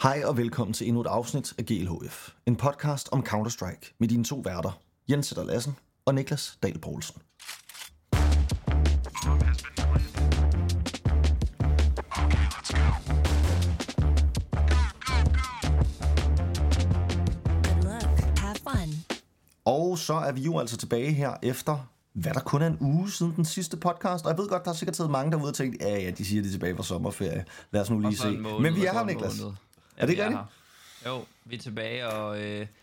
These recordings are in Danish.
Hej og velkommen til endnu et afsnit af GLHF. En podcast om Counter-Strike med dine to værter, Jens Sætter Lassen og Niklas Dahl Poulsen. Og så er vi jo altså tilbage her efter, hvad der kun er en uge siden den sidste podcast. Og jeg ved godt, der er sikkert taget mange derude og tænkt, ja, de siger, de er tilbage fra sommerferie. Lad os nu lige se. Men vi er her, Niklas. Ja, er det ikke rigtigt? Jo, vi er tilbage, og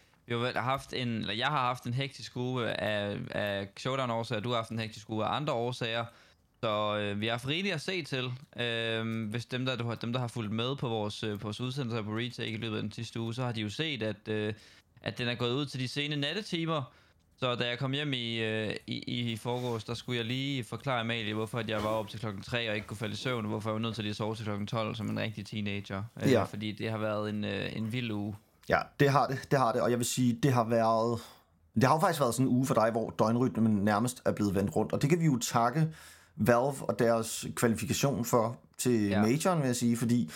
jeg har haft en hektisk uge af showdown-årsager, du har haft en hektisk uge af andre årsager. Så vi har haft rigeligt at se til. Hvis dem der har fulgt med på vores udsendelser på Retake i løbet af den sidste uge, så har de jo set, at den er gået ud til de sene nattetimer. Så da jeg kom hjem i forgårs, der skulle jeg lige forklare Amalie, hvorfor jeg var op til klokken 3 og ikke kunne falde i søvn, og hvorfor jeg var nødt til lige at sove til klokken 12 som en rigtig teenager. Ja. Fordi det har været en vild uge. Ja, det har det, og jeg vil sige, det har jo faktisk været sådan en uge for dig, hvor døgnrytmen nærmest er blevet vendt rundt, og det kan vi jo takke Valve og deres kvalifikation for til majoren, vil jeg sige, fordi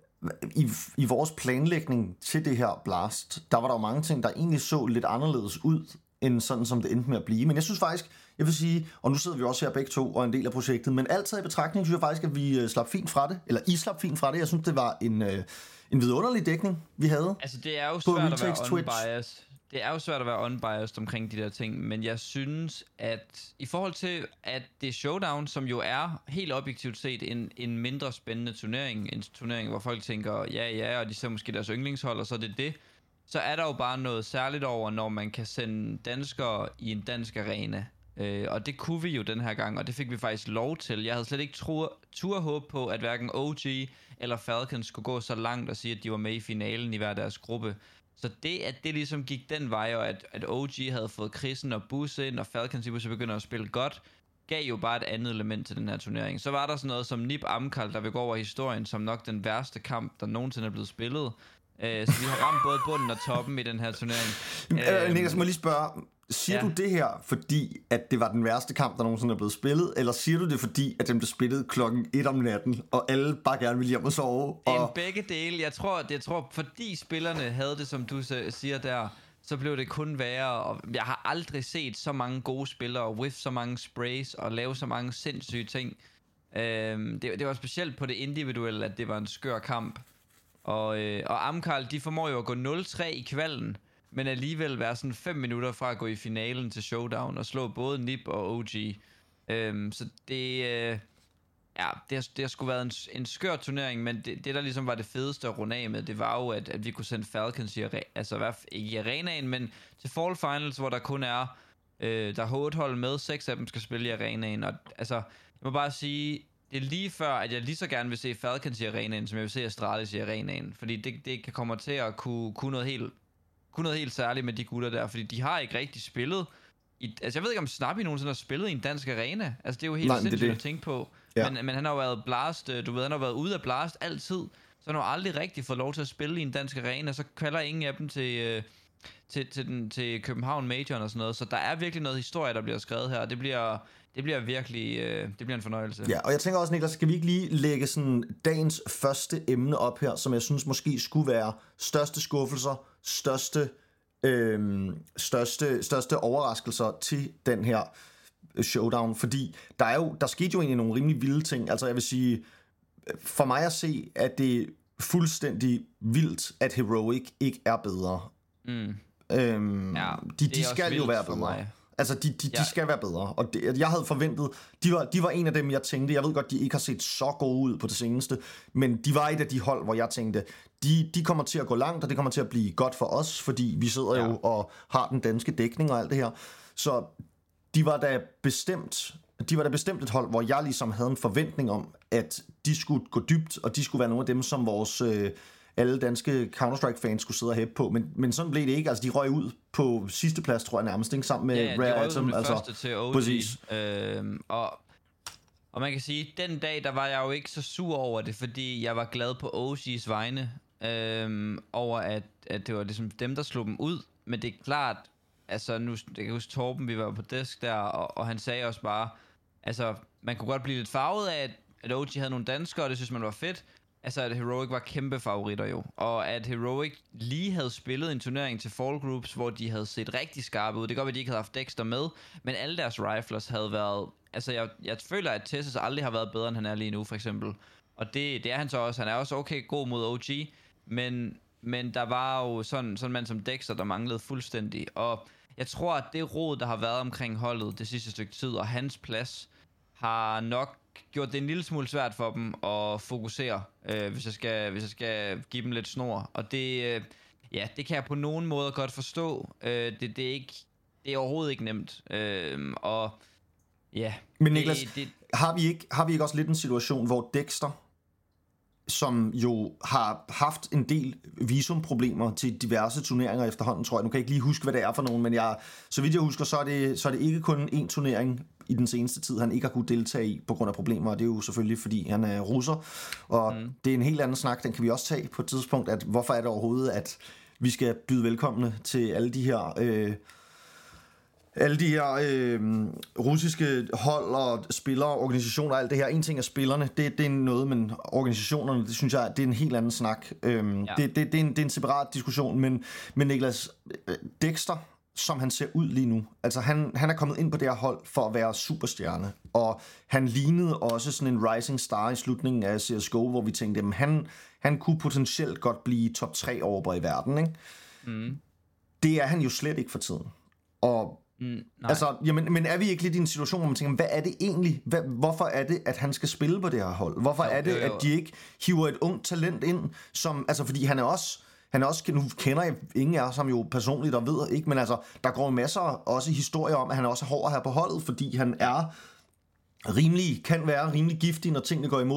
i vores planlægning til det her blast, der var der jo mange ting, der egentlig så lidt anderledes ud, end sådan som det endte med at blive. Men jeg synes faktisk, jeg vil sige, og nu sidder vi også her begge to og en del af projektet, men altid i betragtning, synes jeg faktisk, at vi slap fint fra det, eller I slap fint fra det. Jeg synes, det var en vidunderlig dækning, vi havde. Altså, det er jo svært at være unbiased. Det er jo svært at være unbiased omkring de der ting, men jeg synes, at i forhold til, at det er showdown, som jo er helt objektivt set en mindre spændende turnering, en turnering, hvor folk tænker, ja, og de ser måske deres yndlingshold, og så er det, så er der jo bare noget særligt over, når man kan sende danskere i en dansk arena. Og det kunne vi jo den her gang, og det fik vi faktisk lov til. Jeg havde slet ikke tur håb på, at hverken OG eller Falcons skulle gå så langt og sige, at de var med i finalen i hver deres gruppe. Så det, at det ligesom gik den vej, og at OG havde fået Chrisen og Busse ind, og Falcons i begynder at spille godt, gav jo bare et andet element til den her turnering. Så var der sådan noget som Nip Amkal, der vil gå over historien som nok den værste kamp, der nogensinde er blevet spillet. Så vi har ramt både bunden og toppen i den her turnering. Niklas, må lige spørge, siger du det her, fordi at det var den værste kamp, der nogensinde er blevet spillet, eller siger du det, fordi at den blev spillet klokken 1 om natten, og alle bare gerne ville hjem og sove? Det er begge dele. Jeg tror, fordi spillerne havde det, som du siger der, så blev det kun værre. Og jeg har aldrig set så mange gode spillere, whiff så mange sprays, og lave så mange sindssyge ting. Det var specielt på det individuelle, at det var en skør kamp. Og Amkal, de formår jo at gå 0-3 i kvalden, men alligevel være sådan 5 minutter fra at gå i finalen til showdown og slå både Nip og OG. Så det har sgu været en skør turnering, men det der ligesom var det fedeste at runde af med, det var jo, at vi kunne sende Falcons ikke i arenaen, men til Fall Finals, hvor der kun er der er 8 hold med, 6 af dem skal spille i arenaen, og altså, jeg må bare sige, det er lige før, at jeg lige så gerne vil se Falcons i arenaen, som jeg vil se Astralis i arenaen. Fordi det kan komme til at kunne noget helt særligt med de gutter der. Fordi de har ikke rigtig spillet. Altså jeg ved ikke, om Snappy nogensinde har spillet i en dansk arena. Altså det er jo helt sindssygt at tænke på. Ja. Men han har jo været blast, han har været ude af blast altid. Så han har aldrig rigtig fået lov til at spille i en dansk arena. Så kalder ingen af dem til København Majoren og sådan noget. Så der er virkelig noget historie, der bliver skrevet her. Det bliver virkelig det bliver en fornøjelse. Ja, og jeg tænker også, Niklas, skal vi ikke lige lægge sådan dagens første emne op her, som jeg synes måske skulle være største skuffelser, største overraskelser til den her showdown, fordi der skete jo egentlig nogle rimelig vilde ting. Altså jeg vil sige, for mig at se, at det er fuldstændig vildt, at Heroic ikke er bedre. De skal jo være bedre. Altså, de skal være bedre, og jeg havde forventet, de var en af dem, jeg tænkte, jeg ved godt, de ikke har set så gode ud på det seneste, men de var et af de hold, hvor jeg tænkte, de kommer til at gå langt, og det kommer til at blive godt for os, fordi vi sidder jo og har den danske dækning og alt det her, så de var da bestemt et hold, hvor jeg ligesom havde en forventning om, at de skulle gå dybt, og de skulle være nogle af dem, som vores alle danske Counter-Strike-fans skulle sidde og hæppe på, men sådan blev det ikke. Altså, de røg ud på sidste plads, tror jeg nærmest, ikke? Sammen med Rare Atom. Altså, første til OG. Præcis. Og man kan sige, den dag, der var jeg jo ikke så sur over det, fordi jeg var glad på OG's vegne, over at det var ligesom dem, der slog dem ud. Men det er klart, altså nu, jeg kan huske Torben, vi var på desk der, og han sagde også bare, altså, man kunne godt blive lidt farvet af, at OG havde nogle danskere, og det synes man var fedt, altså at Heroic var kæmpe favoritter jo, og at Heroic lige havde spillet en turnering til Fall Groups, hvor de havde set rigtig skarpe ud. Det kan godt være, de ikke havde haft Dexter med, men alle deres riflers havde været, altså jeg føler, at Tessus aldrig har været bedre, end han er lige nu, for eksempel. Og det er han så også. Han er også okay god mod OG, men der var jo sådan en mand som Dexter, der manglede fuldstændig. Og jeg tror, at det rod, der har været omkring holdet det sidste stykke tid, og hans plads, har nok gjort det en lille smule svært for dem at fokusere, hvis jeg skal give dem lidt snor. Og det, det kan jeg på nogen måde godt forstå. Det er overhovedet ikke nemt. Og ja. Men Niklas, har vi ikke også lidt en situation, hvor Dexter, som jo har haft en del visumproblemer til diverse turneringer efterhånden, tror jeg. Nu kan jeg ikke lige huske, hvad det er for nogen, men så vidt jeg husker, så er det ikke kun én turnering i den seneste tid, han ikke har kunnet deltage i på grund af problemer, og det er jo selvfølgelig, fordi han er russer, og det er en helt anden snak, den kan vi også tage på et tidspunkt, at hvorfor er det overhovedet, at vi skal byde velkomne til alle de her russiske hold og spillere, organisationer og alt det her. En ting er spillerne, det er noget, men organisationerne, det synes jeg, det er en helt anden snak. Det er en separat diskussion, men Niklas, Dexter, som han ser ud lige nu, altså han er kommet ind på det her hold for at være superstjerne, og han lignede også sådan en rising star i slutningen af CSGO, hvor vi tænkte, at han kunne potentielt godt blive top 3 over i verden, ikke? Det er han jo slet ikke for tiden. Og altså, jamen, men er vi ikke lidt i en situation, hvor man tænker, hvad er det egentlig? Hvorfor er det, at han skal spille på det her hold? Hvorfor er det, at de ikke hiver et ungt talent ind, som, altså, fordi han er også, nu kender jeg ingen af os ham jo personligt og ved ikke, men altså, der går masser også historier om, at han også er hård her på holdet, fordi han kan være rimelig giftig, når tingene går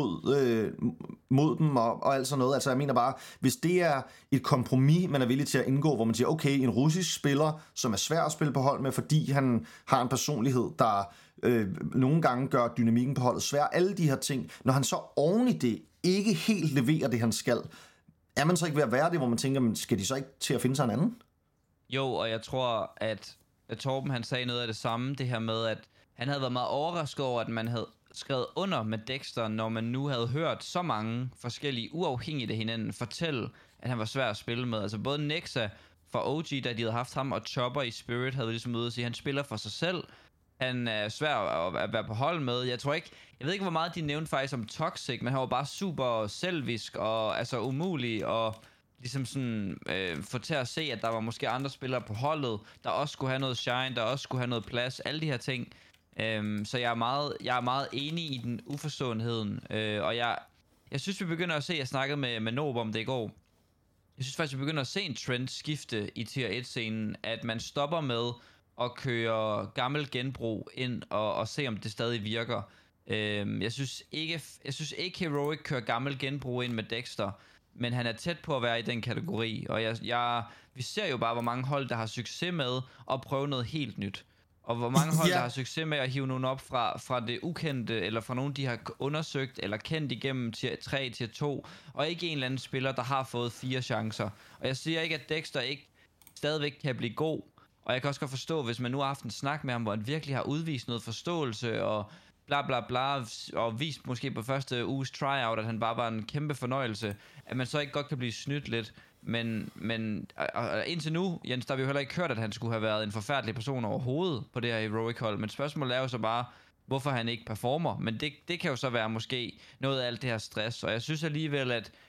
mod dem og alt sådan noget. Altså jeg mener bare, hvis det er et kompromis, man er villig til at indgå, hvor man siger, okay, en russisk spiller, som er svær at spille på hold med, fordi han har en personlighed, der nogle gange gør dynamikken på holdet svær, alle de her ting, når han så oven i det ikke helt leverer det, han skal, er man så ikke ved at være det, hvor man tænker, men skal de så ikke til at finde sig en anden? Jo, og jeg tror, at Torben han sagde noget af det samme, det her med, at han havde været meget overrasket over, at man havde skrevet under med Dexter, når man nu havde hørt så mange forskellige uafhængige af hinanden fortælle, at han var svær at spille med. Altså både Nexa fra OG, da de havde haft ham, og Chopper i Spirit havde ligesom ude at sige, at han spiller for sig selv. Han er svær at være på hold med. Jeg ved ikke, hvor meget de nævnte faktisk om Toxic, men han var bare super selvisk og altså umulig og ligesom sådan få til at se, at der var måske andre spillere på holdet, der også skulle have noget shine, der også skulle have noget plads, alle de her ting. Så jeg er meget enig i den uforståenheden, og jeg synes, vi begynder at se, jeg snakkede med Nob om det i går, jeg synes faktisk, vi begynder at se en trend skifte i tier 1-scenen, at man stopper med at køre gammel genbrug ind og se, om det stadig virker. Jeg synes ikke Heroic kører gammel genbrug ind med Dexter, men han er tæt på at være i den kategori, og vi ser jo bare, hvor mange hold, der har succes med at prøve noget helt nyt. Og hvor mange hold, der har succes med at hive nogen op fra det ukendte, eller fra nogen, de har undersøgt eller kendt igennem tier 3, tier 2, og ikke en eller anden spiller, der har fået 4 chancer. Og jeg siger ikke, at Dexter ikke stadigvæk kan blive god, og jeg kan også godt forstå, hvis man nu har haft en snak med ham, hvor han virkelig har udvist noget forståelse, og bla bla bla, og vist måske på første uges tryout, at han bare var en kæmpe fornøjelse, at man så ikke godt kan blive snydt lidt. Men indtil nu, Jens, der har vi jo heller ikke hørt, at han skulle have været en forfærdelig person overhovedet på det her Heroic hold. Men spørgsmålet er jo så bare, hvorfor han ikke performer. Men det kan jo så være måske noget af alt det her stress. Og jeg synes alligevel,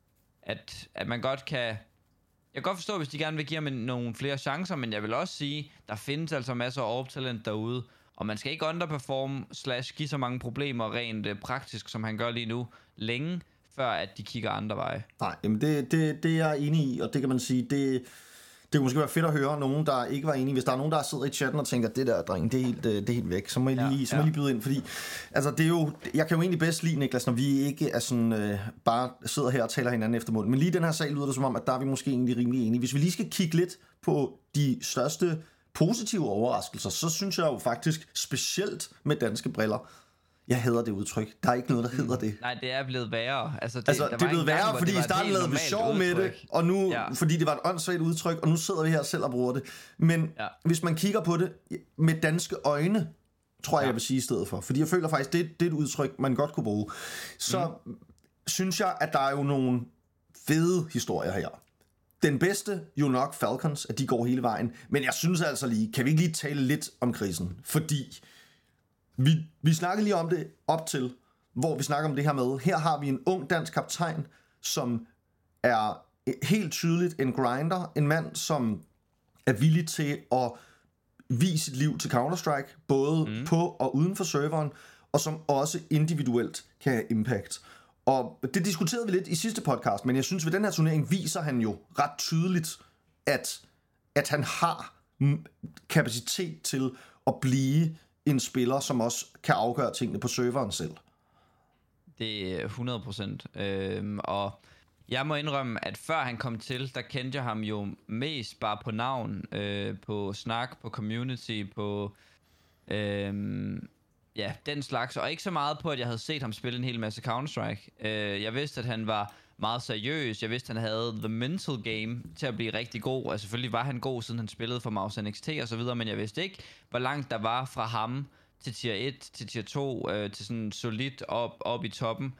at man godt kan... Jeg kan godt forstå, hvis de gerne vil give ham nogle flere chancer, men jeg vil også sige, der findes altså masser af orb-talent derude. Og man skal ikke underperforme / give så mange problemer rent praktisk, som han gør lige nu, længe før at de kigger andre veje. Nej, jamen det er jeg enig i, og det kan man sige, det kunne måske være fedt at høre nogen, der ikke var enige. Hvis der er nogen, der sidder i chatten og tænker, det der, dreng, det er helt væk, så må jeg lige byde ind, fordi altså, det er jo, jeg kan jo egentlig bedst lide, Niklas, når vi ikke er sådan, bare sidder her og taler hinanden efter munden. Men lige den her sag lyder det som om, at der er vi måske egentlig rimelig enige. Hvis vi lige skal kigge lidt på de største positive overraskelser, så synes jeg jo faktisk, specielt med danske briller, jeg hader det udtryk. Der er ikke noget, der hedder det. Nej, det er blevet værre. Altså, det er blevet værre, fordi i starten lavede vi sjov med det, og nu, fordi det var et åndssvagt udtryk, og nu sidder vi her selv og bruger det. Men hvis man kigger på det med danske øjne, tror jeg vil sige i stedet for. Fordi jeg føler faktisk, det er et udtryk, man godt kunne bruge. Så synes jeg, at der er jo nogle fede historier her. Den bedste, jo nok Falcons, at de går hele vejen. Men jeg synes altså lige, kan vi ikke lige tale lidt om krisen? Fordi vi snakkede lige om det op til, hvor vi snakker om det her med, her har vi en ung dansk kaptajn, som er helt tydeligt en grinder, en mand, som er villig til at vise sit liv til Counter-Strike, både på og uden for serveren, og som også individuelt kan have impact. Og det diskuterede vi lidt i sidste podcast, men jeg synes, ved den her turnering viser han jo ret tydeligt, at han har kapacitet til at blive en spiller, som også kan afgøre tingene på serveren selv. Det er 100%. Og jeg må indrømme, at før han kom til, der kendte jeg ham jo mest bare på navn, på snak, på community, på den slags, og ikke så meget på, at jeg havde set ham spille en hel masse Counter-Strike. Jeg vidste, at han var meget seriøs. Jeg vidste, at han havde the mental game til at blive rigtig god. Og selvfølgelig var han god, siden han spillede for Mouse NXT og så videre, men jeg vidste ikke, hvor langt der var fra ham til tier 1, til tier 2, til sådan solidt op i toppen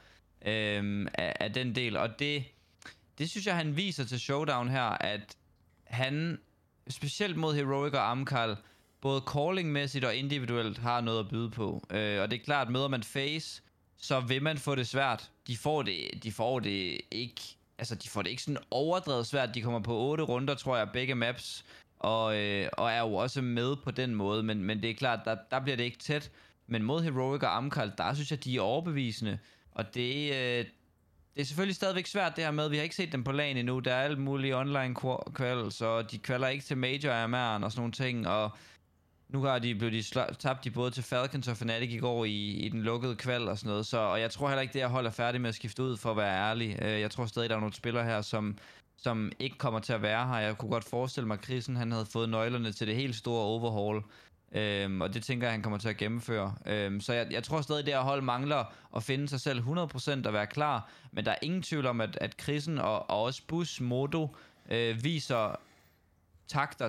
af den del. Og det synes jeg, han viser til Showdown her, at han, specielt mod Heroic og Amkal, både calling-mæssigt og individuelt har noget at byde på. Og det er klart, møder man FaZe, så vil man få det svært. De får det ikke sådan overdrevet svært. De kommer på 8 runder, tror jeg, begge maps, og er jo også med på den måde. Men det er klart, der bliver det ikke tæt. Men mod Heroic og Amkal, der synes jeg, de er overbevisende. Og det er selvfølgelig stadigvæk svært det her med, vi har ikke set dem på LAN endnu. Der er alt muligt online quals, og de kvalder ikke til Major AMR'en og sådan nogle ting, og nu tabt de både til Falcons og Fnatic i går i den lukkede kval og sådan noget. Og jeg tror heller ikke, det her hold er færdig med at skifte ud, for at være ærlig. Jeg tror stadig, der er nogle spillere her, som ikke kommer til at være her. Jeg kunne godt forestille mig, at Chrisen, han havde fået nøglerne til det helt store overhaul. Og det tænker jeg, han kommer til at gennemføre. Så jeg tror stadig, at det her hold mangler at finde sig selv 100% at være klar. Men der er ingen tvivl om, at Chrisen og også Bus Modo viser takter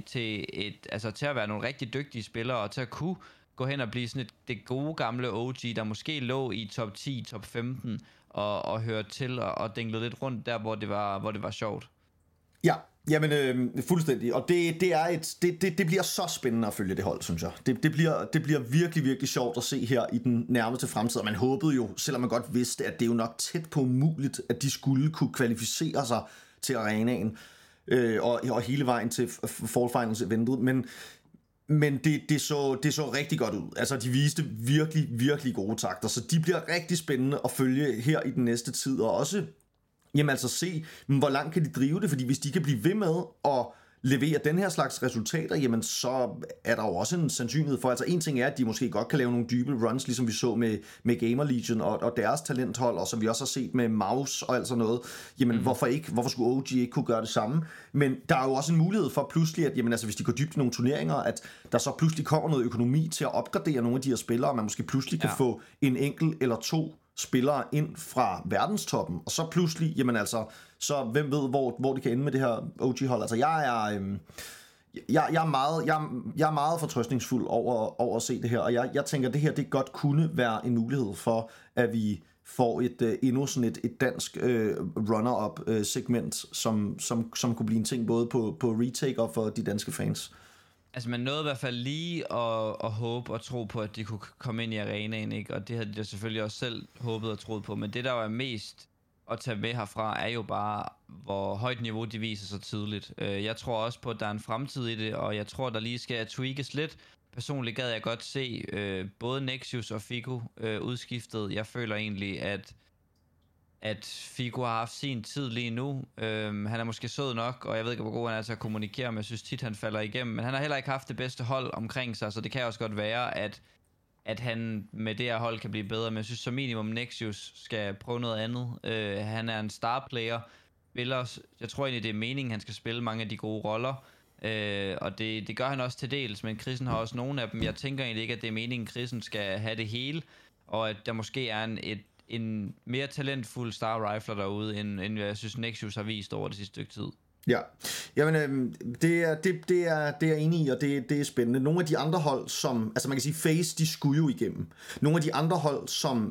til at være nogle rigtig dygtige spillere, og til at kunne gå hen og blive sådan det gode gamle OG, der måske lå i top 10, top 15, og hørte til og dinglede lidt rundt der, hvor det var sjovt. Ja, jamen fuldstændig. Og det bliver så spændende at følge det hold, synes jeg. Det bliver virkelig, virkelig sjovt at se her i den nærmeste fremtid. Og man håbede jo, selvom man godt vidste, at det er jo nok tæt på umuligt, at de skulle kunne kvalificere sig til arenaen. Og hele vejen til Fall Finals eventet, men det så rigtig godt ud. Altså, de viste virkelig, virkelig gode takter, så de bliver rigtig spændende at følge her i den næste tid, og også se, hvor langt kan de drive det, fordi hvis de kan blive ved med at levere den her slags resultater, jamen så er der jo også en sandsynlighed for, altså en ting er, at de måske godt kan lave nogle dybe runs, ligesom vi så med Gamer Legion og deres talenthold, og som vi også har set med Mouse og alt sådan noget, jamen hvorfor ikke? Hvorfor skulle OG ikke kunne gøre det samme? Men der er jo også en mulighed for pludselig, at jamen, altså, hvis de går dybt i nogle turneringer, at der så pludselig kommer noget økonomi til at opgradere nogle af de her spillere, og man måske pludselig kan få en enkelt eller to spillere ind fra verdenstoppen, og så pludselig, jamen altså, så hvem ved, hvor det kan ende med det her OG-hold. Altså, jeg er meget fortrøstningsfuld over at se det her, og jeg tænker, at det her, det godt kunne være en mulighed for, at vi får endnu sådan et dansk runner-up segment, som kunne blive en ting både på retake og for de danske fans. Altså, man nåede i hvert fald lige at håbe og tro på, at de kunne komme ind i arenaen, ikke? Og det havde de selvfølgelig også selv håbet og troet på. Men det, der var mest at tage med herfra, er jo bare, hvor højt niveau de viser så tydeligt. Jeg tror også på, at der er en fremtid i det, og jeg tror, der lige skal tweakes lidt. Personligt gad jeg godt se både Nexus og Figo udskiftet. Jeg føler egentlig, at Figo har haft sin tid lige nu. Han er måske sød nok, og jeg ved ikke, hvor god han er til at kommunikere, men jeg synes tit, han falder igennem. Men han har heller ikke haft det bedste hold omkring sig, så det kan også godt være, at han med det her hold kan blive bedre. Men jeg synes som minimum, Nexus skal prøve noget andet. Han er en star-player. Jeg tror egentlig, det er meningen, han skal spille mange af de gode roller. Og det gør han også til dels, men Chrisen har også nogle af dem. Jeg tænker egentlig ikke, at det er meningen, Chrisen skal have det hele, og at der måske er en mere talentfuld star rifler derude, end jeg synes Nexus har vist over det sidste stykke tid. Ja, jamen det er jeg enig i, og det er spændende. Nogle af de andre hold, som, altså man kan sige, FaZe, de skulle jo igennem. Nogle af de andre hold, som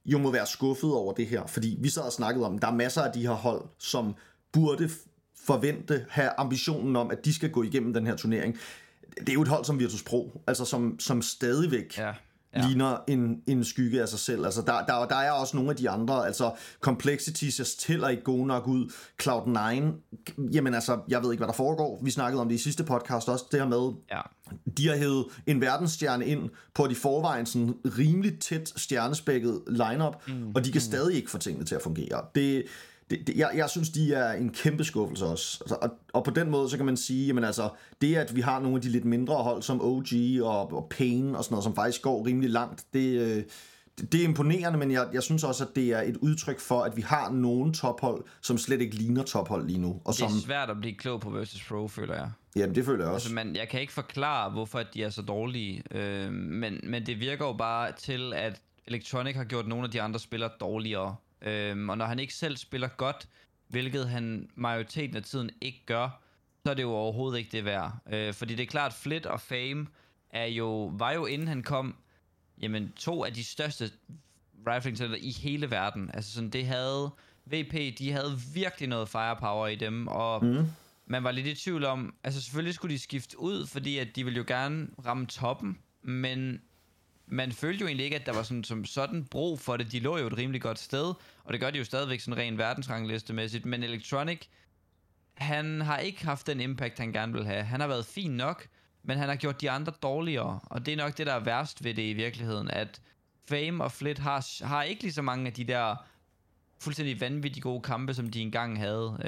jo må være skuffet over det her, fordi vi sad og snakkede om, der er masser af de her hold, som burde have ambitionen om, at de skal gå igennem den her turnering. Det er jo et hold som Virtus Pro, altså som stadigvæk ligner en skygge af sig selv. Altså der er også nogle af de andre, altså Complexity ser heller ikke gode nok ud. Cloud9, jamen altså, jeg ved ikke, hvad der foregår. Vi snakkede om det i sidste podcast også, det her med, de har hævet en verdensstjerne ind på et i forvejen sådan rimelig tæt stjernespækket lineup, og de kan stadig ikke få tingene til at fungere. Jeg synes, de er en kæmpe skuffelse også. Altså, og på den måde, så kan man sige, jamen altså, det at vi har nogle af de lidt mindre hold, som OG og Pain og sådan noget, som faktisk går rimelig langt, det er imponerende, men jeg synes også, at det er et udtryk for, at vi har nogle tophold, som slet ikke ligner tophold lige nu. Og det er svært at blive klog på Virtus Pro, føler jeg. Jamen, det føler jeg også. Altså, jeg kan ikke forklare, hvorfor de er så dårlige, men det virker jo bare til, at Electronic har gjort nogle af de andre spillere dårligere. Og når han ikke selv spiller godt, hvilket han majoriteten af tiden ikke gør, så er det jo overhovedet ikke det værd. Fordi det er klart, Flit og Fame var jo inden han kom, jamen 2 af de største rifling center i hele verden. Altså sådan, det havde VP, de havde virkelig noget firepower i dem, og man var lidt i tvivl om, altså selvfølgelig skulle de skifte ud, fordi at de ville jo gerne ramme toppen, men man følte jo egentlig ikke, at der var sådan brug for det. De lå jo et rimelig godt sted, og det gør de jo stadigvæk sådan rent verdensranglistemæssigt, men Electronic, han har ikke haft den impact, han gerne vil have. Han har været fin nok, men han har gjort de andre dårligere, og det er nok det, der er værst ved det i virkeligheden, at Fame og Flit har ikke lige så mange af de der fuldstændig vanvittigt gode kampe, som de engang havde.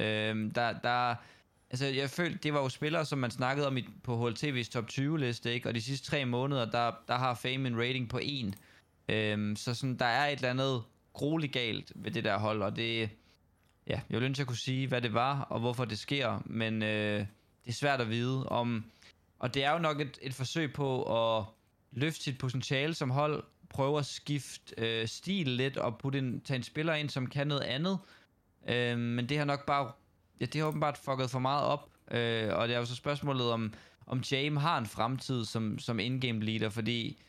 Altså, jeg følte, det var jo spillere, som man snakkede om på HLTV's top 20-liste, ikke? Og de sidste 3 måneder, der har Fame en rating på 1. Så sådan, der er et eller andet grueligt galt ved det der hold, og det... Ja, jeg vil ønske, at jeg kunne sige, hvad det var, og hvorfor det sker, men det er svært at vide om... Og det er jo nok et forsøg på at løfte sit potentiale som hold, prøve at skifte stil lidt, og tage en spiller ind, som kan noget andet. Men det har nok bare... Ja, det har åbenbart fucket for meget op, og det er jo så spørgsmålet om James har en fremtid som in-game leader, fordi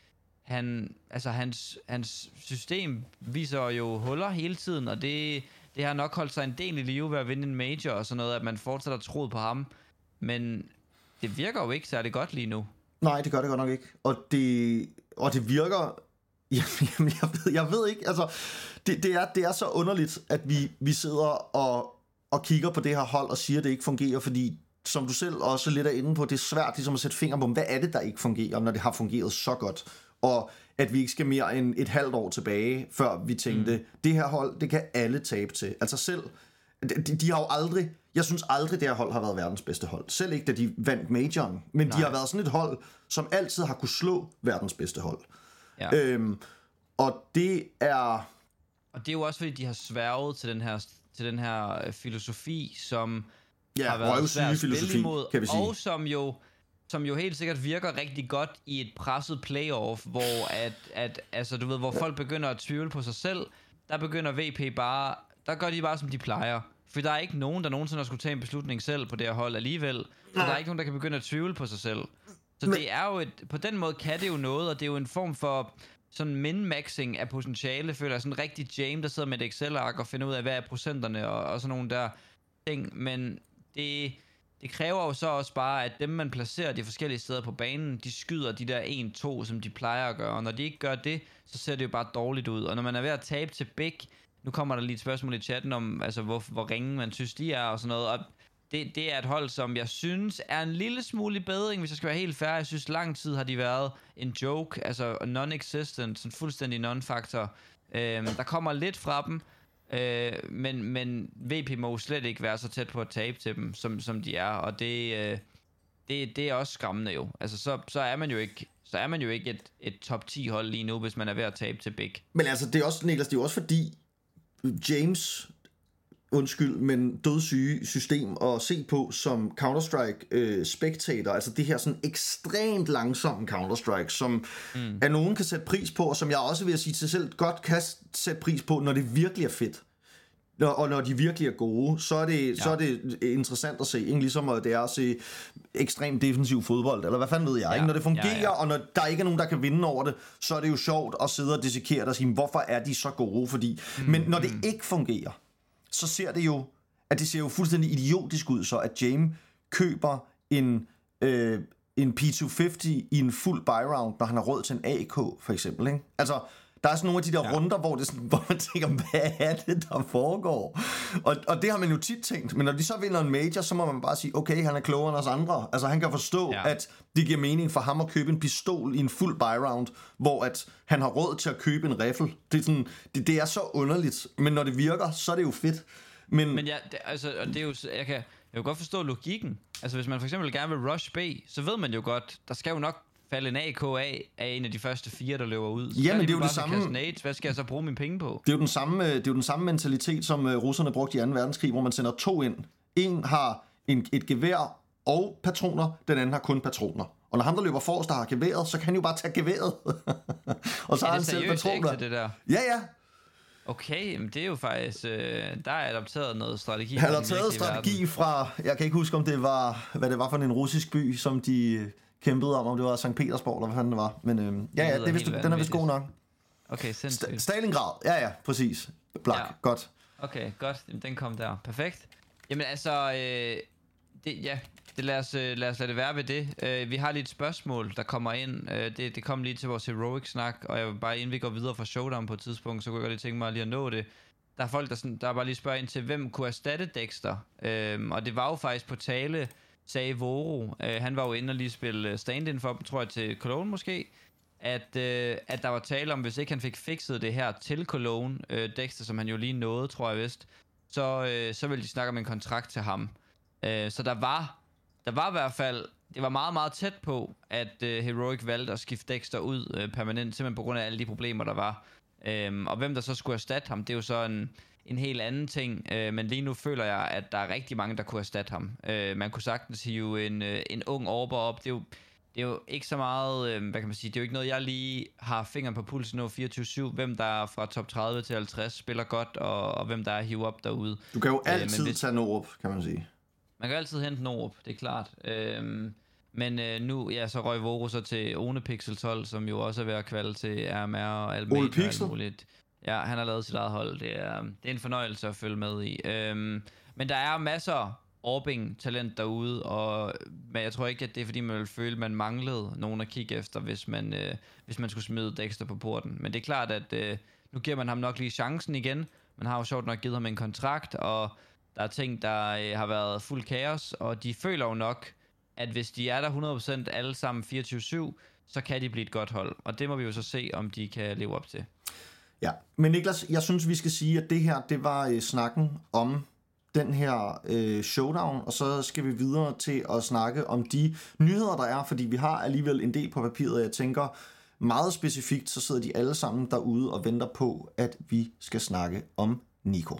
hans system viser jo huller hele tiden, og det har nok holdt sig en del i live ved at vinde en major og sådan noget, at man fortsætter troet på ham, men det virker jo ikke særlig godt lige nu. Nej, det gør det godt nok ikke, og det virker... Jamen, jeg ved ikke, altså det er så underligt, at vi sidder og kigger på det her hold og siger, at det ikke fungerer, fordi som du selv også lidt er inde på, det er svært ligesom at sætte fingre på, hvad er det, der ikke fungerer, når det har fungeret så godt, og at vi ikke skal mere end et halvt år tilbage, før vi tænkte, det her hold, det kan alle tabe til. Altså selv, de har jo aldrig, jeg synes aldrig, det her hold har været verdens bedste hold. Selv ikke, da de vandt majoren, men de har været sådan et hold, som altid har kunne slå verdens bedste hold. Ja. Og det er... Og det er jo også, fordi de har sværget til den her filosofi, som har været svært at spille imod, og som jo helt sikkert virker rigtig godt i et presset playoff, hvor altså du ved, hvor folk begynder at tvivle på sig selv, der begynder VP bare, der gør de bare som de plejer, for der er ikke nogen, der nogensinde har skulle tage en beslutning selv på det her hold alligevel, så der er ikke nogen, der kan begynde at tvivle på sig selv. Så det er jo på den måde kan det jo noget, og det er jo en form for sådan min-maxing af potentiale, føler jeg, sådan en rigtig James, der sidder med et Excel-ark og finder ud af, hvad er procenterne og sådan nogle der ting, men det kræver jo så også bare, at dem man placerer de forskellige steder på banen, de skyder de der 1-2, som de plejer at gøre, og når de ikke gør det, så ser det jo bare dårligt ud, og når man er ved at tabe til Big, nu kommer der lige et spørgsmål i chatten om, altså hvor ringe man synes de er og sådan noget, og det er et hold, som jeg synes er en lille smule i bedring, hvis jeg skal være helt fair. Jeg synes, lang tid har de været en joke, altså non-existent, sådan fuldstændig non-faktor. Der kommer lidt fra dem, men VP må slet ikke være så tæt på at tabe til dem, som de er, og det er også skræmmende jo. Altså, så er man jo ikke et top 10 hold lige nu, hvis man er ved at tabe til Big. Men altså, det er også, Niklas, det er også fordi James... men dødssyge system at se på som Counter-Strike spectator, altså det her sådan ekstremt langsomme Counter-Strike, som at nogen kan sætte pris på, og som jeg også vil sige til sig selv godt kan sætte pris på, når det virkelig er fedt. Og når de virkelig er gode, så er det interessant at se, ikke? Ligesom det er at se ekstrem defensiv fodbold, eller hvad fanden ved jeg, ikke? Når det fungerer, og når der ikke er nogen, der kan vinde over det, så er det jo sjovt at sidde og dissekere og sige, hvorfor er de så gode? Fordi, men når det ikke fungerer, så ser det jo, at det ser jo fuldstændig idiotisk ud, så at James køber en P250 i en fuld buy round, når han har råd til en AK, for eksempel, ikke? Altså, der er sådan nogle af de der runder, hvor, det sådan, hvor man tænker, hvad er det, der foregår? Og det har man jo tit tænkt, men når de så vinder en major, så må man bare sige, okay, han er klogere end os andre. Altså, han kan forstå, at det giver mening for ham at købe en pistol i en fuld buy round, hvor at han har råd til at købe en riffel. Det er, sådan, det er så underligt, men når det virker, så er det jo fedt. Men ja, og det er jo, jeg kan jo godt forstå logikken. Altså, hvis man for eksempel gerne vil rush B, så ved man jo godt, der skal jo nok falde en AK af en af de første 4, der løber ud. Ja, men det er jo det samme. Hvad skal jeg så bruge mine penge på? Det er jo den samme mentalitet, som russerne brugte i 2. verdenskrig, hvor man sender 2 ind. En har et gevær og patroner, den anden har kun patroner. Og når ham, der løber forrest, der har geværet, så kan han jo bare tage geværet. Og så har han selv patroner. Det der? Ja. Okay, men det er jo faktisk... der er adopteret noget strategi. Han har taget strategi fra... Jeg kan ikke huske, om det var... Hvad det var for en russisk by, som de kæmpede om det var Sankt Petersborg, eller hvad fanden det var. Men den er vist god nok. Okay, sindssygt. Stalingrad, ja, præcis. Blak, godt. Okay, godt. Den kom der. Perfekt. Jamen altså... lad os lade det være ved det. Vi har lige et spørgsmål, der kommer ind. Det kom lige til vores Heroic-snak, og jeg vil bare, inden vi går videre fra Showdown på et tidspunkt, så kunne jeg godt lige tænke mig lige at nå det. Der er folk, der bare lige spørger ind til, hvem kunne erstatte Dexter? Og det var jo faktisk på tale, sagde Voro. Han var jo inde og lige spille stand-in for dem, tror jeg, til Cologne måske. At der var tale om, hvis ikke han fik fikset det her til Cologne, Dexter, som han jo lige nåede, tror jeg vist, så ville de snakke om en kontrakt til ham. Så der var i hvert fald, det var meget, meget tæt på, at Heroic valgte at skifte Dexter ud permanent, simpelthen på grund af alle de problemer, der var. Og hvem der så skulle erstatte ham, det er jo så en helt anden ting. Men lige nu føler jeg, at der er rigtig mange, der kunne erstatte ham. Man kunne sagtens hive en ung Orber op. Det er jo ikke så meget, hvad kan man sige, det er jo ikke noget, jeg lige har fingeren på pulsen nu 24/7, hvem der er fra top 30 til 50 spiller godt, og hvem der er hive op derude. Du kan jo altid tage Norup, kan man sige. Man kan altid hente Norup, det er klart. Men nu, så røg Voro så til One Pixel 12, som jo også er ved at kvalde til RMR og alt muligt. Ja, han har lavet sit eget hold. Det er en fornøjelse at følge med i. Men der er masser Orbing-talent derude, men jeg tror ikke, at det er fordi, man vil føle, at man manglede nogen at kigge efter, hvis man skulle smide Dexter på porten. Men det er klart, at nu giver man ham nok lige chancen igen. Man har jo sjovt nok givet ham en kontrakt, og der er ting, der har været fuld kaos, og de føler jo nok, at hvis de er der 100% alle sammen 24/7, så kan de blive et godt hold. Og det må vi jo så se, om de kan leve op til. Ja, men Niklas, jeg synes, vi skal sige, at det her, det var snakken om den her showdown, og så skal vi videre til at snakke om de nyheder, der er, fordi vi har alligevel en del på papiret, og jeg tænker, meget specifikt, så sidder de alle sammen derude og venter på, at vi skal snakke om NiKo.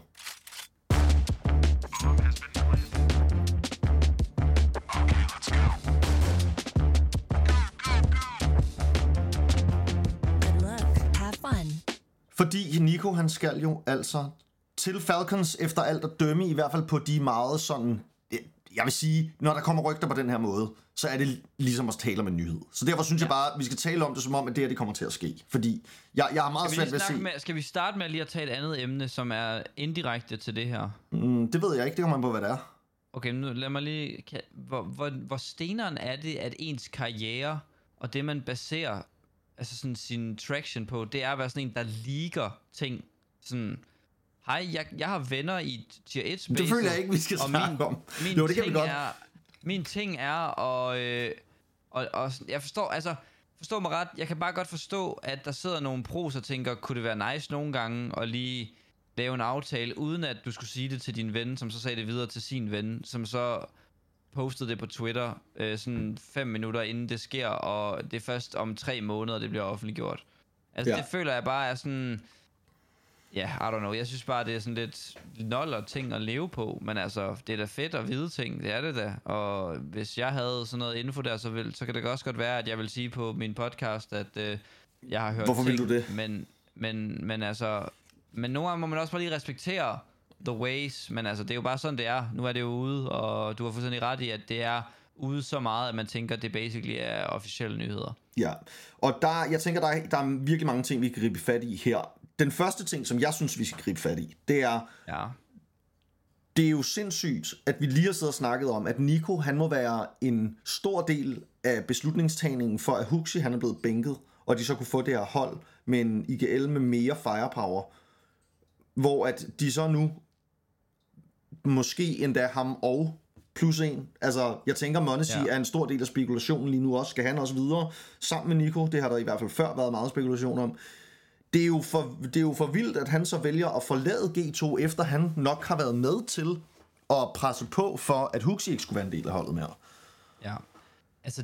Fordi NiKo, han skal jo altså til Falcons efter alt at dømme, i hvert fald på de meget sådan, jeg vil sige, når der kommer rygter på den her måde, så er det ligesom at tale om en nyhed. Så derfor synes jeg bare, at vi skal tale om det som om, at det her det kommer til at ske. Fordi jeg har meget svært ved at se... Skal vi starte med lige at tage et andet emne, som er indirekte til det her? Det ved jeg ikke, det kommer man på, hvad det er. Okay, nu lad mig lige... Hvor steneren er det, at ens karriere og det, man baserer altså sådan sin traction på, det er at være sådan en, der leaker ting. Sådan, hej, jeg har venner i tier 1 space. Det føler jeg ikke, vi skal snakke om. Jo, det kan vi godt. Min ting er, og jeg forstår mig ret, jeg kan bare godt forstå, at der sidder nogle pros og tænker, kunne det være nice nogle gange at lige lave en aftale, uden at du skulle sige det til din ven, som så sagde det videre til sin ven, som så postede det på Twitter sådan 5 minutter inden det sker, og det er først om 3 måneder, det bliver offentliggjort. Altså det føler jeg bare er sådan, I don't know, jeg synes bare, det er sådan lidt noller ting at leve på, men altså, det er da fedt at vide ting, det er det da, og hvis jeg havde sådan noget info der, så kan det også godt være, at jeg vil sige på min podcast, at jeg har hørt Hvorfor ting, vil du det? men altså, men nogle gange må man også bare lige respektere, the ways, men altså, det er jo bare sådan, det er. Nu er det jo ude, og du har fuldstændig ret i, at det er ude så meget, at man tænker, at det basically er officielle nyheder. Ja, og jeg tænker, der er virkelig mange ting, vi kan gribe fat i her. Den første ting, som jeg synes, vi skal gribe fat i, det er... Ja. Det er jo sindssygt, at vi lige har siddet og snakket om, at Nico, han må være en stor del af beslutningstagningen for, at Huxi, han er blevet bænket, og de så kunne få det her hold med en IGL med mere firepower, hvor at de så nu måske endda ham og plus en. Altså, jeg tænker, Monesi er en stor del af spekulationen lige nu også. Skal han også videre sammen med Nico? Det har der i hvert fald før været meget spekulation om. Det er jo for vildt, at han så vælger at forlade G2, efter han nok har været med til at presse på for, at Huxi ikke skulle være en del af holdet mere. Ja, altså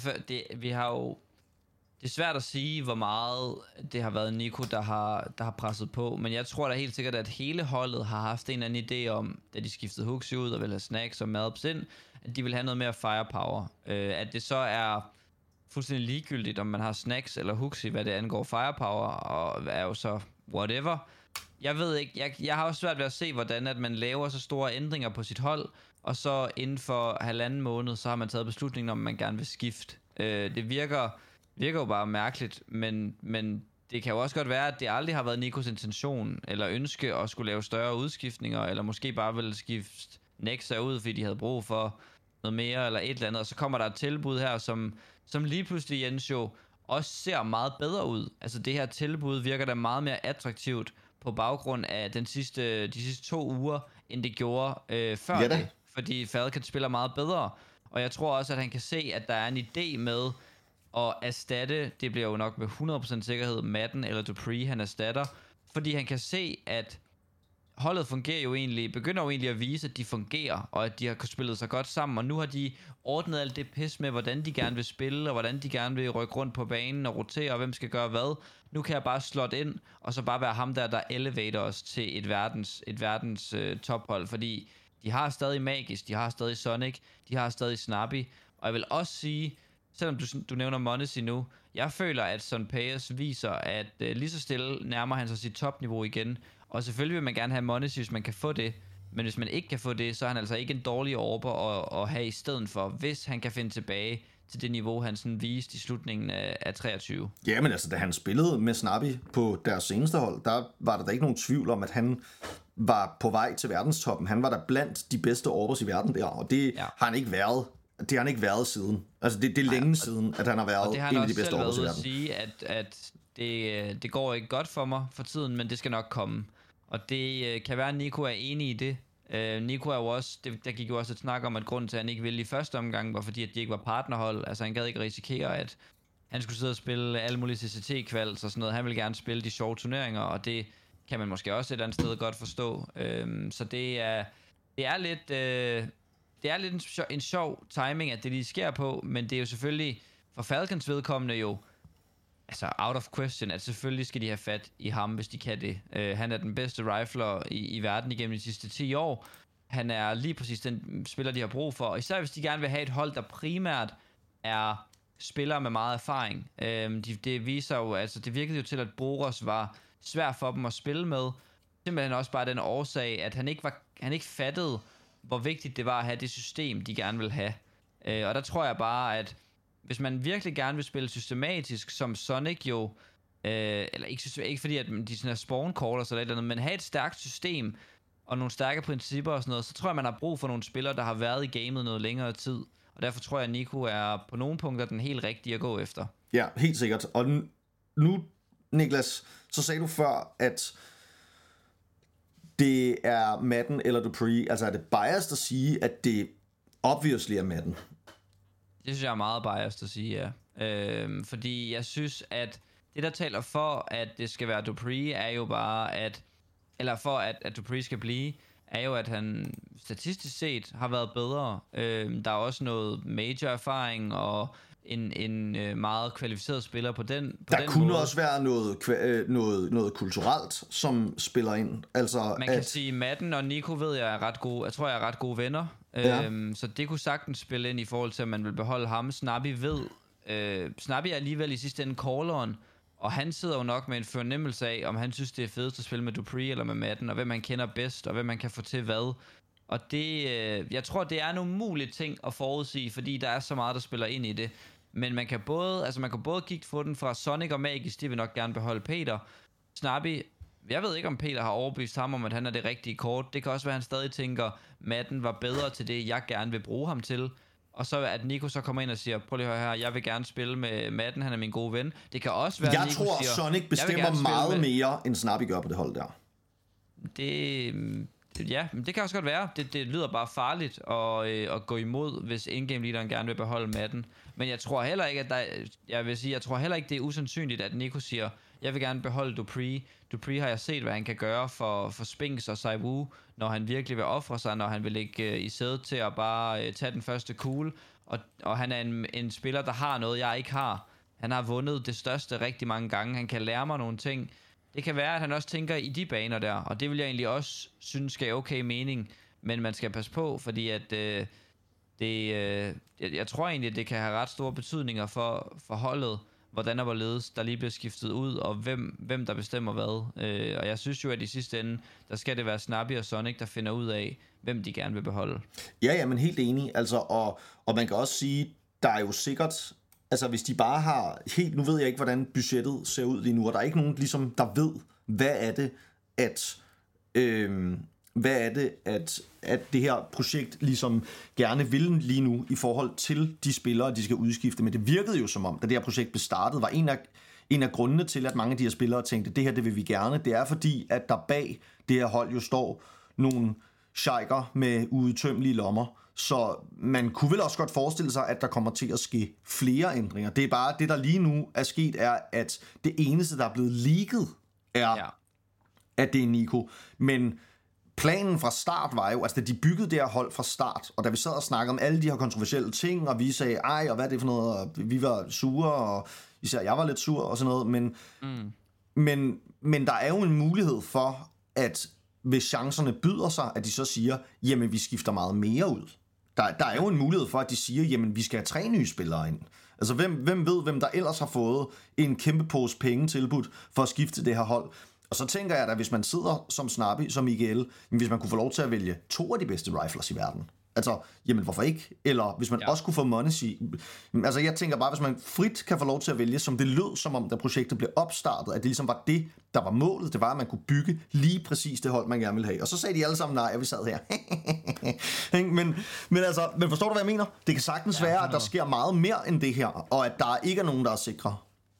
vi har jo... Det er svært at sige, hvor meget det har været Nico, der har presset på, men jeg tror da helt sikkert, at hele holdet har haft en eller anden idé om, da de skiftede Huxi ud og ville have Snacks og Malps ind, at de vil have noget mere firepower. At det så er fuldstændig ligegyldigt, om man har Snacks eller Huxi, hvad det angår firepower, og er jo så whatever. Jeg ved ikke, jeg har også svært ved at se, hvordan at man laver så store ændringer på sit hold, og så inden for 1,5 måned, så har man taget beslutningen om, at man gerne vil skifte. Det virker jo bare mærkeligt, men det kan jo også godt være, at det aldrig har været Nikos intention, eller ønske at skulle lave større udskiftninger, eller måske bare ville skifte Nexa ud, fordi de havde brug for noget mere, eller et eller andet, og så kommer der et tilbud her, som lige pludselig, Jens, jo også ser meget bedre ud. Altså det her tilbud virker da meget mere attraktivt på baggrund af de sidste 2 uger, end det gjorde før det, fordi Falcon spiller meget bedre, og jeg tror også, at han kan se, at der er en idé med at erstatte, det bliver jo nok med 100% sikkerhed, Madden eller dupreeh, han erstatter, fordi han kan se, at holdet begynder jo egentlig at vise, at de fungerer, og at de har spillet sig godt sammen, og nu har de ordnet alt det pis med, hvordan de gerne vil spille, og hvordan de gerne vil rykke rundt på banen og rotere, og hvem skal gøre hvad. Nu kan jeg bare slot ind, og så bare være ham der elevator os til et verdens tophold, fordi de har stadig Magis, de har stadig Sonic, de har stadig Snappy, og jeg vil også sige, selvom du nævner Monesi nu, jeg føler, at Son Payas viser, at lige så stille nærmer han sig sit topniveau igen. Og selvfølgelig vil man gerne have Monesi, hvis man kan få det. Men hvis man ikke kan få det, så er han altså ikke en dårlig orber at have i stedet for, hvis han kan finde tilbage til det niveau, han sådan viste i slutningen af 23. Jamen altså, da han spillede med Snappy på deres seneste hold, der var der da ikke nogen tvivl om, at han var på vej til verdenstoppen. Han var der blandt de bedste orbers i verden der, og det har han ikke været. Det har han ikke været siden. Altså, det er længe siden, at han har været en af de bedste orbers i verden. Og det har han også selv været ude at sige, at det går ikke godt for mig for tiden, men det skal nok komme. Og det kan være, at Nico er enig i det. Nico er jo også, der gik jo også et snak om, at grunden til, at han ikke ville i første omgang, var fordi, at de ikke var partnerhold. Altså, han gad ikke risikere, at han skulle sidde og spille alle mulige CCT-kvalds og sådan noget. Han ville gerne spille de sjove turneringer, og det kan man måske også et andet sted godt forstå. Så det er lidt... Det er lidt en sjov timing, at det lige sker på, men det er jo selvfølgelig for Falcons vedkommende jo altså out of question, at selvfølgelig skal de have fat i ham, hvis de kan det. Han er den bedste rifler i verden igennem de sidste 10 år. Han er lige præcis den spiller, de har brug for, og især hvis de gerne vil have et hold, der primært er spillere med meget erfaring. Det viser jo, altså det virkede jo til, at Boros var svær for dem at spille med. Simpelthen også bare den årsag, at han ikke fattede, hvor vigtigt det var at have det system, de gerne vil have. Og der tror jeg bare, at hvis man virkelig gerne vil spille systematisk, som Sonic jo, eller ikke fordi, at de sådan er spawn-callers eller et eller andet, men have et stærkt system, og nogle stærke principper og sådan noget, så tror jeg, man har brug for nogle spillere, der har været i gamet noget længere tid. Og derfor tror jeg, at Nico er på nogle punkter den helt rigtige at gå efter. Ja, helt sikkert. Og nu, Niklas, så sagde du før, at det er Madden eller dupreeh. Altså er det biased at sige, at det obviously er Madden? Det synes jeg er meget biased at sige, ja. Fordi jeg synes, at det, der taler for, at det skal være dupreeh, er jo bare, eller for at dupreeh skal blive, er jo, at han statistisk set har været bedre. Der er også noget major erfaring og en meget kvalificeret spiller på den der den kunne måde. Også være noget kulturelt, som spiller ind. Altså, man kan sige, Madden og Nico ved jeg er ret gode. Jeg tror, jeg er ret gode venner. Ja. Så det kunne sagtens spille ind i forhold til, at man vil beholde ham. Snappy er alligevel i sidste ende calleren. Og han sidder jo nok med en fornemmelse af, om han synes, det er fedest at spille med Dupree eller med Madden, og hvem han kender bedst, og hvem man kan få til hvad. Og det, jeg tror, det er en umulig ting at forudsige, fordi der er så meget, der spiller ind i det. Men man kan både kigge for den fra Sonic og Magisk, de vil nok gerne beholde Peter. Snappy, jeg ved ikke, om Peter har overbevist ham om, at han er det rigtige kort. Det kan også være, at han stadig tænker, Madden var bedre til det, jeg gerne vil bruge ham til. Og så at Nico så kommer ind og siger, prøv lige at høre her, jeg vil gerne spille med Madden, han er min gode ven. Det kan også være, jeg Nico tror, siger, Sonic bestemmer meget mere, end Snappy gør på det hold der. Ja, det kan også godt være. Det lyder bare farligt at gå imod, hvis in-game leaderen gerne vil beholde Madden. Men jeg tror heller ikke, jeg tror heller ikke, det er usandsynligt, at Nico siger, jeg vil gerne beholde Dupree. Dupree har jeg set, hvad han kan gøre for Spinks og Saiwu, når han virkelig vil ofre sig, når han vil ligge i sædet til at bare tage den første kugle. Og han er en spiller, der har noget, jeg ikke har. Han har vundet det største rigtig mange gange. Han kan lære mig nogle ting. Det kan være, at han også tænker i de baner der, og det vil jeg egentlig også synes skal okay mening, men man skal passe på, fordi at jeg tror egentlig, at det kan have ret store betydninger for holdet, hvordan og hvorledes der lige bliver skiftet ud, og hvem der bestemmer hvad. Og jeg synes jo, at i sidste ende, der skal det være Snappy og Sonic, der finder ud af, hvem de gerne vil beholde. Ja, men helt enig. Altså, og man kan også sige, der er jo sikkert... Altså, hvis de bare har helt... Nu ved jeg ikke, hvordan budgettet ser ud lige nu, og der er ikke nogen, ligesom, der ved, hvad er det, at det her projekt ligesom gerne vil lige nu i forhold til de spillere, de skal udskifte. Men det virkede jo som om, da det her projekt blev startet, var en af grundene til, at mange af de her spillere tænkte, det her, det vil vi gerne. Det er fordi, at der bag det her hold jo står nogle sheiker med udtømmelige lommer. Så man kunne vel også godt forestille sig, at der kommer til at ske flere ændringer. Det er bare, det der lige nu er sket, er, at det eneste, der er blevet leaget, er, at det er Nico. Men planen fra start var jo, altså da de byggede det her hold fra start, og da vi sad og snakkede om alle de her kontroversielle ting, og vi sagde, ej, og hvad er det for noget, og vi var sure, og især jeg var lidt sur, og sådan noget, men der er jo en mulighed for, at hvis chancerne byder sig, at de så siger, jamen vi skifter meget mere ud. Der er jo en mulighed for, at de siger, jamen vi skal have 3 nye spillere ind. Altså hvem ved, hvem der ellers har fået en kæmpe pose penge tilbudt for at skifte det her hold. Og så tænker jeg da, hvis man sidder som Snappy, som Miguel, hvis man kunne få lov til at vælge 2 af de bedste riflers i verden. Altså, jamen hvorfor ikke? Eller hvis man også kunne få Monesi. Altså jeg tænker bare, hvis man frit kan få lov til at vælge, som det lød som om, da projektet blev opstartet, at det ligesom var det, der var målet. Det var, at man kunne bygge lige præcis det hold, man gerne ville have. Og så sagde de alle sammen nej, og vi sad her. men forstår du, hvad jeg mener? Det kan sagtens være, at der sker meget mere end det her, og at der ikke er nogen, der er sikre.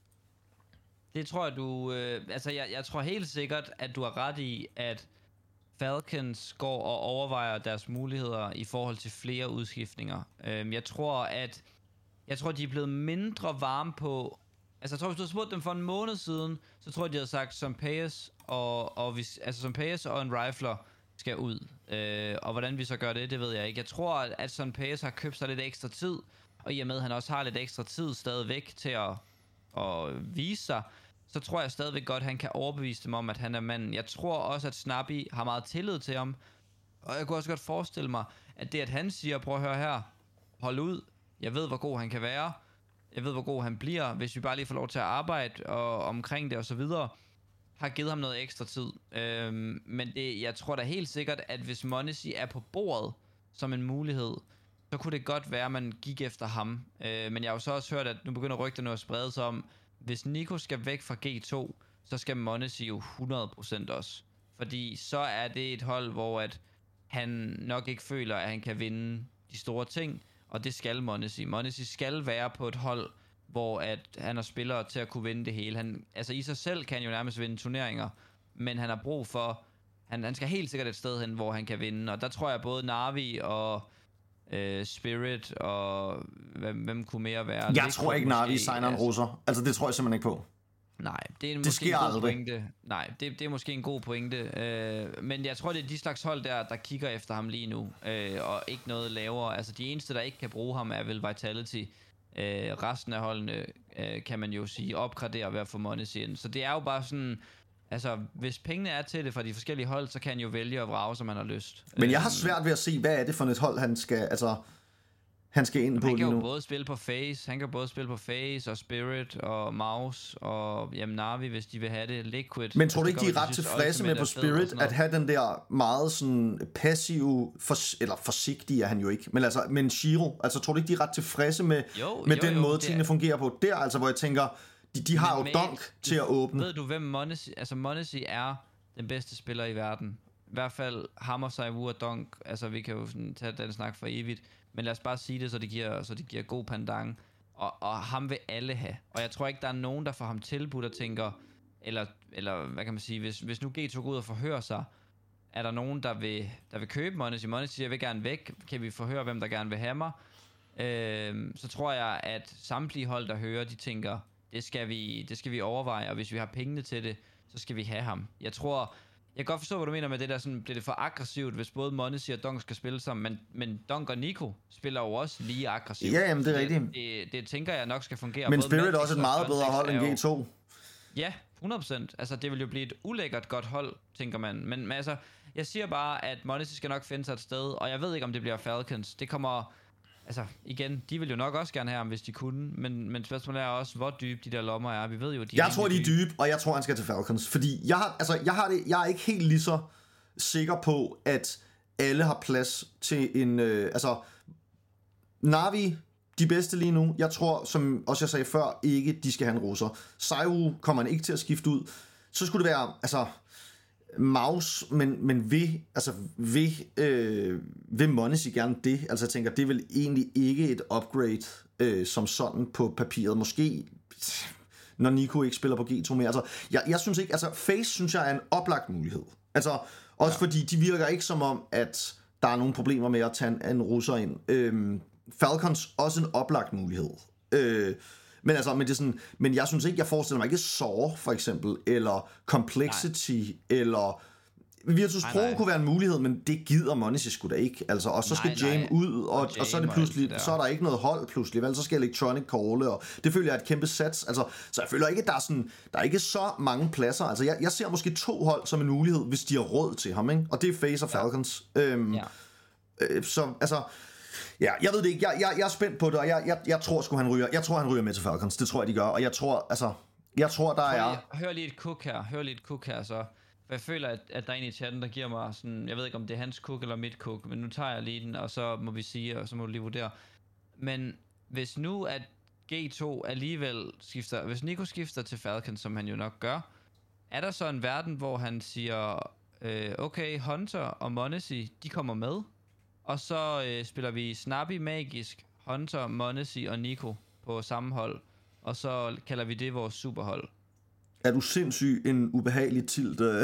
Det tror jeg, jeg tror helt sikkert, at du har ret i, at Falcons går og overvejer deres muligheder i forhold til flere udskiftninger. Jeg tror, de er blevet mindre varme på... Altså, jeg tror, hvis du havde spurgt dem for en måned siden, så tror jeg, de havde sagt, som Payas og en rifler skal ud. Og hvordan vi så gør det ved jeg ikke. Jeg tror, at Son Payas har købt sig lidt ekstra tid, og i og med, at han også har lidt ekstra tid stadigvæk til at vise sig, så tror jeg stadigvæk godt, at han kan overbevise dem om, at han er manden. Jeg tror også, at Snappy har meget tillid til ham. Og jeg kunne også godt forestille mig, at det, at han siger, prøv at høre her, hold ud, jeg ved, hvor god han kan være, jeg ved, hvor god han bliver, hvis vi bare lige får lov til at arbejde omkring det og så videre, har givet ham noget ekstra tid. Men jeg tror da helt sikkert, at hvis Monesi er på bordet som en mulighed, så kunne det godt være, at man gik efter ham. Men jeg har jo så også hørt, at nu begynder rygterne at sprede sig om, hvis Nico skal væk fra G2, så skal Monesi jo 100% også. Fordi så er det et hold, hvor at han nok ikke føler, at han kan vinde de store ting, og det skal Monesi. Monesi skal være på et hold, hvor at han har spillere til at kunne vinde det hele. Han, altså i sig selv kan han jo nærmest vinde turneringer, men han har brug for... Han skal helt sikkert et sted hen, hvor han kan vinde, og der tror jeg både Na'Vi og... Spirit og hvem kunne mere være? Jeg tror ikke, Na'Vi signer en russer. Altså det tror jeg simpelthen ikke på. Nej, det er måske en god pointe. Nej, det er måske en god pointe. Men jeg tror, det er de slags hold der kigger efter ham lige nu, og ikke noget lavere. Altså de eneste, der ikke kan bruge ham, er vel Vitality. Resten af holdene kan man jo sige opgradere ved at få Monesi ind. Så det er jo bare sådan... Altså, hvis pengene er til det fra de forskellige hold, så kan han jo vælge at vrage, som han har lyst. Men jeg har svært ved at se, hvad er det for et hold, han skal... Altså, han skal ind på lige nu. Han kan jo både spille på Face, og Spirit, og Mouse, og Navi, hvis de vil have det, Liquid. Men tror du ikke, de er ret tilfredse med på Spirit, at have den der meget sådan passive, eller forsigtige er han jo ikke, men Shiro, altså tror du ikke, de er ret tilfredse med den måde, tingene fungerer på der, altså hvor jeg tænker, de har jo Dunk til at åbne. Ved du, hvem Monesi, altså Monesi er den bedste spiller i verden. I hvert fald Hammer, Saivu og Dunk, altså vi kan jo sådan tage den snak for evigt, men lad os bare sige det, så det giver god pandang. Og ham vil alle have. Og jeg tror ikke, der er nogen, der får ham tilbudt og tænker, eller hvad kan man sige, hvis nu G2 går ud og forhører sig, er der nogen, der vil købe Monesi? Monesi siger, jeg vil gerne væk, kan vi forhøre, hvem der gerne vil have mig? Så tror jeg, at samtlige hold, der hører, de tænker, det skal vi overveje, og hvis vi har pengene til det, så skal vi have ham. Jeg kan godt forstå, hvad du mener med det der, sådan, bliver det for aggressivt, hvis både Monesi og Dunk skal spille sammen, men Dunk og Nico spiller jo også lige aggressivt. Ja, jamen det er rigtigt. Det tænker jeg nok skal fungere. Men Spirit er også et meget bedre hold end G2. Ja, 100%. Altså, det vil jo blive et ulækkert godt hold, tænker man. Men altså, jeg siger bare, at Monesi skal nok finde sig et sted, og jeg ved ikke, om det bliver Falcons. Det kommer... Altså, igen, de vil jo nok også gerne have ham, hvis de kunne, men spørgsmålet er også, hvor dybe de der lommer er. Vi ved jo, jeg tror, de er dybe, og jeg tror, han skal til Falcons. Fordi jeg er ikke helt lige så sikker på, at alle har plads til en... Navi, de bedste lige nu. Jeg tror, som også jeg sagde før, ikke de skal have en russer. Saiwu kommer han ikke til at skifte ud. Så skulle det være... Mouse, men vil Monesi gerne det? Altså jeg tænker, det er vel egentlig ikke et upgrade som sådan på papiret. Måske når Nico ikke spiller på G2 mere. Altså jeg synes ikke, altså Face synes jeg er en oplagt mulighed. Altså også fordi de virker ikke som om, at der er nogle problemer med at tage en russer ind. Falcons også en oplagt mulighed. Men det er sådan, men jeg synes ikke, jeg forestiller mig ikke Saw for eksempel, eller Complexity, eller Virtus Pro kunne være en mulighed, men det gider Monesi sgu da ikke. Altså, og så skal Jame ud, og så er det pludselig, så er der ikke noget hold pludselig, vel? Så skal Electronic calle, og det føler jeg er et kæmpe sats. Altså, så jeg føler ikke, at der er ikke så mange pladser. Altså, jeg ser måske 2 hold som en mulighed, hvis de har råd til ham, ikke? Og det er Face og Falcons. Så altså... Ja, jeg ved det ikke. Jeg er spændt på det, og jeg tror sgu han ryger. Jeg tror han ryger med til Falcons. Det tror jeg de gør. Og jeg tror der er. Hør lige et kuk her så. For jeg føler at der er en i chatten der giver mig sådan, jeg ved ikke om det er hans kuk eller mit kuk, men nu tager jeg lige den, og så må vi sige, og så må du lige vurdere. Men hvis nu at G2 alligevel skifter, hvis Nico skifter til Falcons, som han jo nok gør, er der så en verden, hvor han siger, okay, Hunter og Monesi, de kommer med? Og så spiller vi Snappy, Magisk, Hunter, Monesi og Nico på samme hold. Og så kalder vi det vores superhold. Er du sindssyg en ubehagelig tilt? Ja,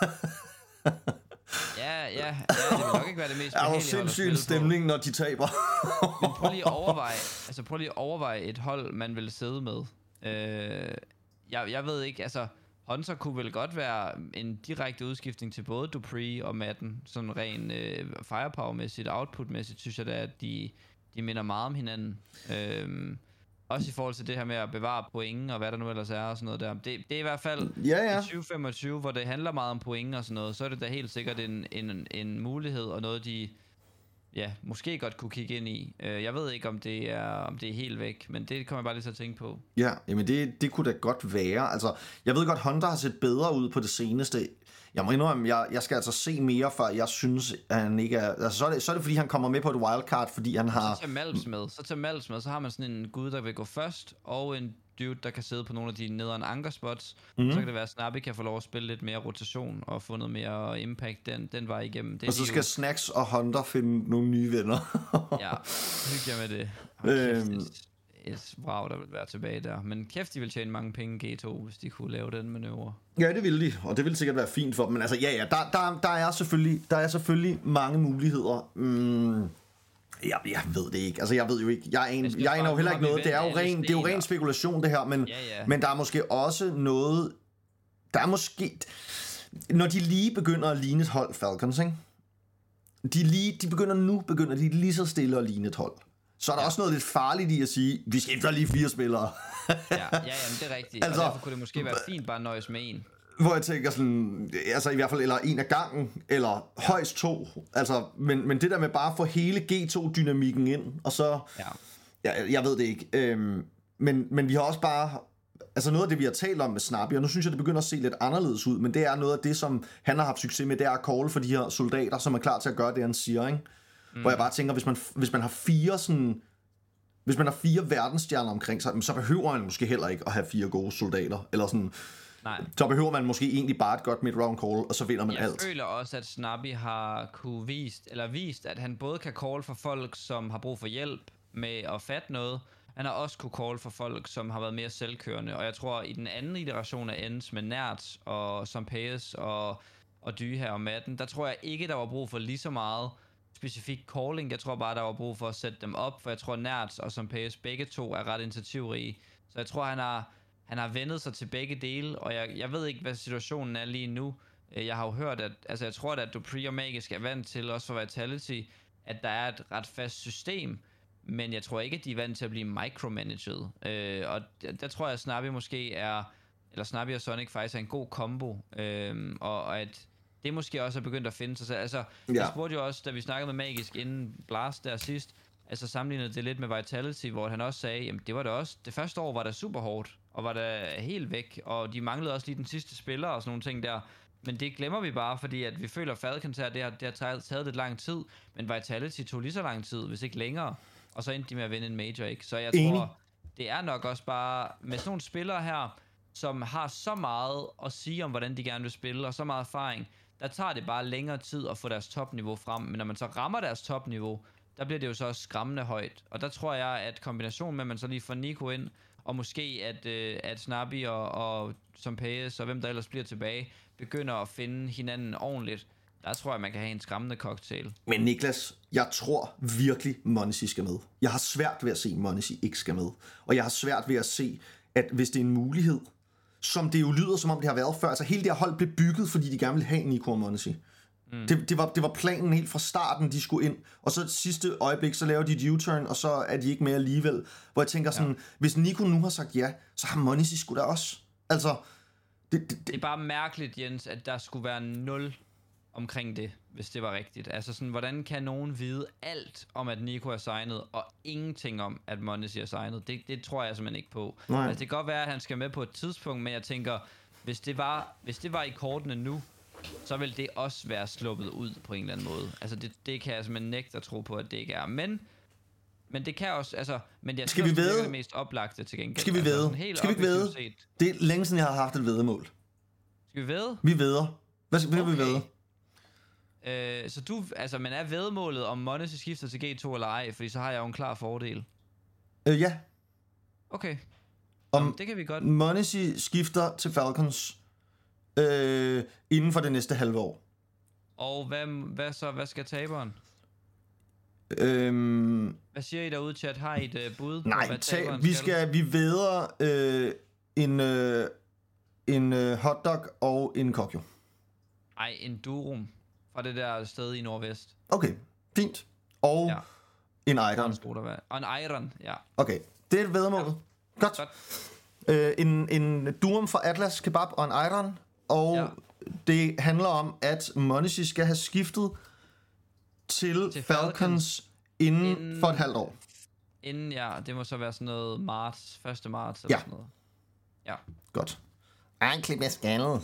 det vil nok ikke være det mest behagelige. Er du sindssyg en stemning, når de taber? Men prøv lige at overveje et hold, man vil sidde med. Jeg ved ikke, altså... Hunter kunne vel godt være en direkte udskiftning til både Dupree og Madden. Sådan ren firepower-mæssigt, output-mæssigt, synes jeg da, at de minder meget om hinanden. Også i forhold til det her med at bevare point, og hvad der nu ellers er, og sådan noget der. Det er i hvert fald i 2025, hvor det handler meget om point og sådan noget, så er det da helt sikkert en mulighed, og noget de måske godt kunne kigge ind i. Jeg ved ikke, om det er helt væk, men det kommer jeg bare lige til at tænke på. Ja, jamen det kunne da godt være. Altså, jeg ved godt, Hunter har set bedre ud på det seneste. Jeg må indrømme, jeg skal altså se mere, før jeg synes, at han ikke er... Altså, så er det, fordi han kommer med på et wildcard, fordi han har... Så tager Malms med, så har man sådan en gud, der vil gå først, og en dude, der kan sidde på nogle af de nederen ankerspots. Så kan det være, at Snappy kan få lov at spille lidt mere rotation, og få noget mere impact den vej igennem. Det og så skal Snacks og Hunter finde nogle nye venner. Ja, hygge jer med det. Et brag, der vil være tilbage der. Men kæft, de vil tjene mange penge G2, hvis de kunne lave den manøvre. Ja, det ville de, og det ville sikkert være fint for dem. Men altså, der er selvfølgelig mange muligheder. Jeg ved det ikke. Altså, jeg ved jo ikke. Jeg aner jo heller ikke noget. Det er jo ren spekulation, det her. Men der er måske også noget... Der er måske... Når de lige begynder at ligne et hold, Falcons, ikke? De begynder de lige så stille at ligne et hold. Så er der også noget lidt farligt i at sige, vi skifter lige 4 spillere. ja, men det er rigtigt. Altså, og derfor kunne det måske være fint bare at nøjes med en. hvor jeg tænker sådan, altså i hvert fald, eller en af gangen, eller højst 2, altså, men det der med bare at få hele G2-dynamikken ind, og så, jeg ved det ikke, men vi har også bare, altså noget af det, vi har talt om med Snappy, og nu synes jeg, det begynder at se lidt anderledes ud, men det er noget af det, som han har haft succes med, det er at call for de her soldater, som er klar til at gøre det, han siger, ikke? Hvor jeg bare tænker, hvis man har 4 sådan, hvis man har 4 verdensstjerner omkring sig, så behøver man måske heller ikke at have 4 gode soldater, eller sådan. Nej. Så behøver man måske egentlig bare et godt mid-round call, og så vinder man alt. Jeg føler også, at Snappy har kunne vist, at han både kan call for folk, som har brug for hjælp med at fatte noget. Han har også kunne call for folk, som har været mere selvkørende. Og jeg tror, i den anden iteration af Ends med Nerds og Sompayes og Dy her og Madden, der tror jeg ikke, der var brug for lige så meget specifik calling. Jeg tror bare, der var brug for at sætte dem op, for jeg tror, Nerds og Sompayes begge to er ret initiativrige. Så jeg tror, han har vendet sig til begge dele, og jeg ved ikke, hvad situationen er lige nu. Jeg har jo hørt, at jeg tror, at Dupree og Magisk er vant til, også for Vitality, at der er et ret fast system, men jeg tror ikke, at de er vant til at blive micromanaged. Og der tror jeg, at Snappy måske eller Snappy og Sonic faktisk er en god kombo, og at det måske også er begyndt at finde sig. Altså, jeg spurgte jo også, da vi snakkede med Magisk inden Blast der sidst, altså sammenlignede det lidt med Vitality, hvor han også sagde, jamen det var det også, det første år var der super hårdt, og var der helt væk, og de manglede også lige den sidste spiller og sådan nogle ting der. Men det glemmer vi bare, fordi at vi føler, at Falcons her, det har taget lidt lang tid, men Vitality tog lige så lang tid, hvis ikke længere, og så endte de med at vinde en major, ikke? Så jeg tror, det er nok også bare, med sådan nogle spillere her, som har så meget at sige om, hvordan de gerne vil spille, og så meget erfaring, der tager det bare længere tid at få deres topniveau frem, men når man så rammer deres topniveau, der bliver det jo så skræmmende højt. Og der tror jeg, at kombinationen med, at man så lige får Nico ind, og måske at Snappy og Sompayes og hvem der ellers bliver tilbage, begynder at finde hinanden ordentligt, der tror jeg, man kan have en skræmmende cocktail. Men Niklas, jeg tror virkelig, m0NESY skal med. Jeg har svært ved at se, at m0NESY ikke skal med. Og jeg har svært ved at se, at hvis det er en mulighed, som det jo lyder, som om det har været før, altså hele det her hold blev bygget, fordi de gerne ville have Nico og m0NESY. Det var planen helt fra starten, de skulle ind, og så sidste øjeblik, så laver de et U-turn, og så er de ikke med alligevel. Hvor jeg tænker sådan, hvis Nico nu har sagt ja, så har m0NESY sgu da også. Altså, det er bare mærkeligt, Jens, at der skulle være 0 omkring det, hvis det var rigtigt. Altså sådan, hvordan kan nogen vide alt om, at Nico er signet, og ingenting om, at m0NESY er signet? Det tror jeg simpelthen ikke på. Altså, det kan godt være, at han skal med på et tidspunkt, men jeg tænker, hvis det var i kortene nu, så vil det også være sluppet ud på en eller anden måde. Altså det kan jeg simpelthen nægte at tro på, at det ikke er. Men det kan også, altså, men jeg synes, det er det mest oplagte til gengæld. Skal vi væde? Skal vi ikke væde? Det er længe siden, jeg har haft et væddemål. Skal vi væde? Vi væder. Hvad skal vi væde? Så du, altså, men er væddemålet, om m0NESY skifter til G2 eller ej? Fordi så har jeg jo en klar fordel. Ja. Okay. Det kan vi godt. m0NESY skifter til Falcons inden for det næste halve år. Og hvad skal taberen? Hvad siger I derude, chat? Har I et bud? Nej, vi væder en hotdog og en kokjo. Ej, en durum fra det der sted i nordvest. Okay, fint. Og en iron. Og en iron, ja. Okay, det er et væddemål. Ja. Godt. En durum fra Atlas Kebab og en iron. Og det handler om, at m0NESY skal have skiftet til Falcons inden for et halvt år. Inden, det må så være sådan noget 1. marts eller sådan noget. Ja. Godt. Ej, klip af skaldet.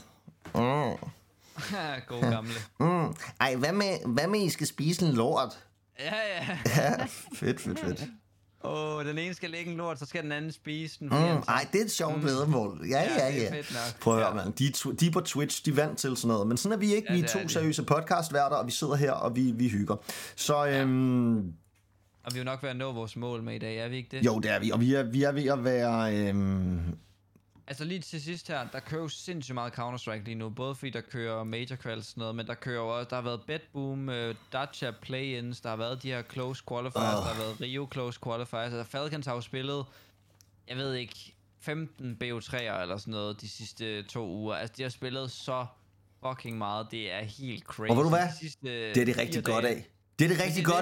God gamle. Ej, hvad med I skal spise en lort? Ja. Ja, fedt. Den ene skal lægge en lort, så skal den anden spise den. Ej, det er et sjovt væddemål. Ja. Det er fedt nok. Prøv at høre, man. De er på Twitch, de er vant til sådan noget. Men sådan er vi ikke. Vi er 2 seriøse podcastværter, og vi sidder her, og vi hygger. Så, Og vi vil nok være at nå vores mål med i dag, er vi ikke det? Jo, det er vi. Og vi er ved at være... Altså lige til sidst her, der kører jo sindssygt meget Counter-Strike lige nu, både fordi der kører Major Quals sådan noget, men der kører også, der har været Bedboom, Dacha Play-ins, der har været de her Close Qualifiers, der har været Rio Close Qualifiers, altså Falcons har jo spillet, jeg ved ikke, 15 BO3'er eller sådan noget de sidste 2 uger, altså de har spillet så fucking meget, det er helt crazy. Og ved du hvad? Det er det rigtig godt af. Det er det rigtig godt af.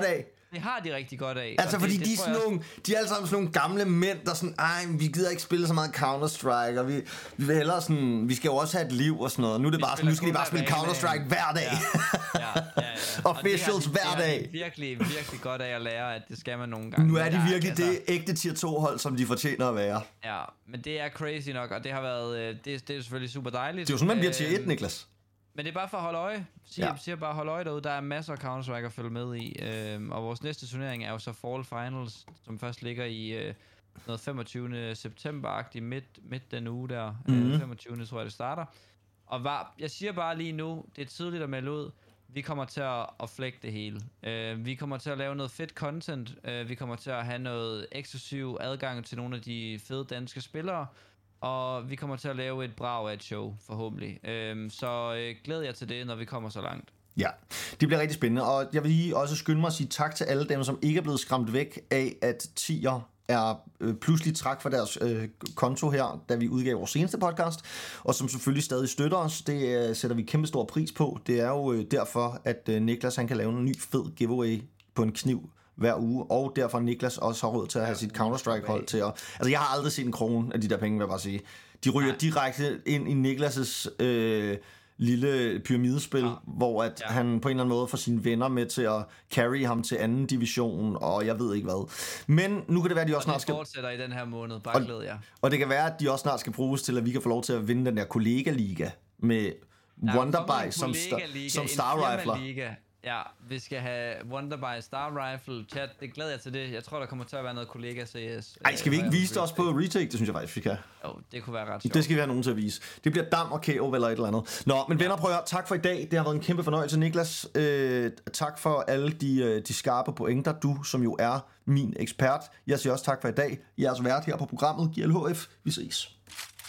Det har de rigtig godt af. Altså, fordi det de er sådan nogle, de er alle sammen sådan nogle gamle mænd, der sådan, vi gider ikke spille så meget Counter-Strike, og vi vil hellere sådan, vi skal jo også have et liv og sådan noget. Nu er det bare sådan, nu skal de bare spille Counter-Strike hver dag. Ja. Officials hver dag. Det er virkelig, virkelig godt af at lære, at det skal man nogle gange. Nu er de virkelig det ægte tier 2-hold, som de fortjener at være. Ja, men det er crazy nok, og det har været, det er selvfølgelig super dejligt. Det er jo sådan, man bliver tier 1, Niklas. Men det er bare for at holde øje. Siger bare hold øje derude. Der er masser af Counter-Strike at følge med i. Og vores næste turnering er jo så Fall Finals, som først ligger i noget 25. september-agtigt midt den uge der. 25. tror jeg det starter. Og jeg siger bare lige nu, det er tidligt at melde ud. Vi kommer til at flække det hele. Vi kommer til at lave noget fedt content. Vi kommer til at have noget eksklusiv adgang til nogle af de fede danske spillere. Og vi kommer til at lave et brag af et show, forhåbentlig. Så glæder jeg til det, når vi kommer så langt. Ja, det bliver rigtig spændende. Og jeg vil lige også skynde mig at sige tak til alle dem, som ikke er blevet skræmt væk af, at tier er pludselig træk for deres konto her, da vi udgav vores seneste podcast, og som selvfølgelig stadig støtter os. Det sætter vi kæmpe stor pris på. Det er jo derfor, at Niklas han kan lave en ny fed giveaway på en kniv hver uge, og derfor Niklas også har råd til at have sit Counter-Strike-hold til at... Altså, jeg har aldrig set en krone af de der penge, vil jeg bare sige. De ryger direkte ind i Niklas' lille pyramidespil, hvor at han på en eller anden måde får sine venner med til at carry ham til anden division, og jeg ved ikke hvad. Men nu kan det være, at de også snart skal... fortsætter i den her måned, bare glæder jeg. Og det kan være, at de også snart skal bruges til, at vi kan få lov til at vinde den der kollega-liga med Wonderby som Star Rifler. Ja, vi skal have Wonderby Star Rifle. Chat, det glæder jeg til det. Jeg tror, der kommer til at være noget kollega CS. Ej, skal vi ikke vise det også på retake? Det synes jeg faktisk, vi kan. Jo, det kunne være ret sjovt. Det skal vi have nogen til at vise. Det bliver Dam og Kæo eller et eller andet. Nå, men venner, prøv at høre. Tak for i dag. Det har været en kæmpe fornøjelse, Niklas. Tak for alle de skarpe pointer. Du, som jo er min ekspert. Jeg siger også tak for i dag. Jeg er altså vært her på programmet GLHF. Vi ses.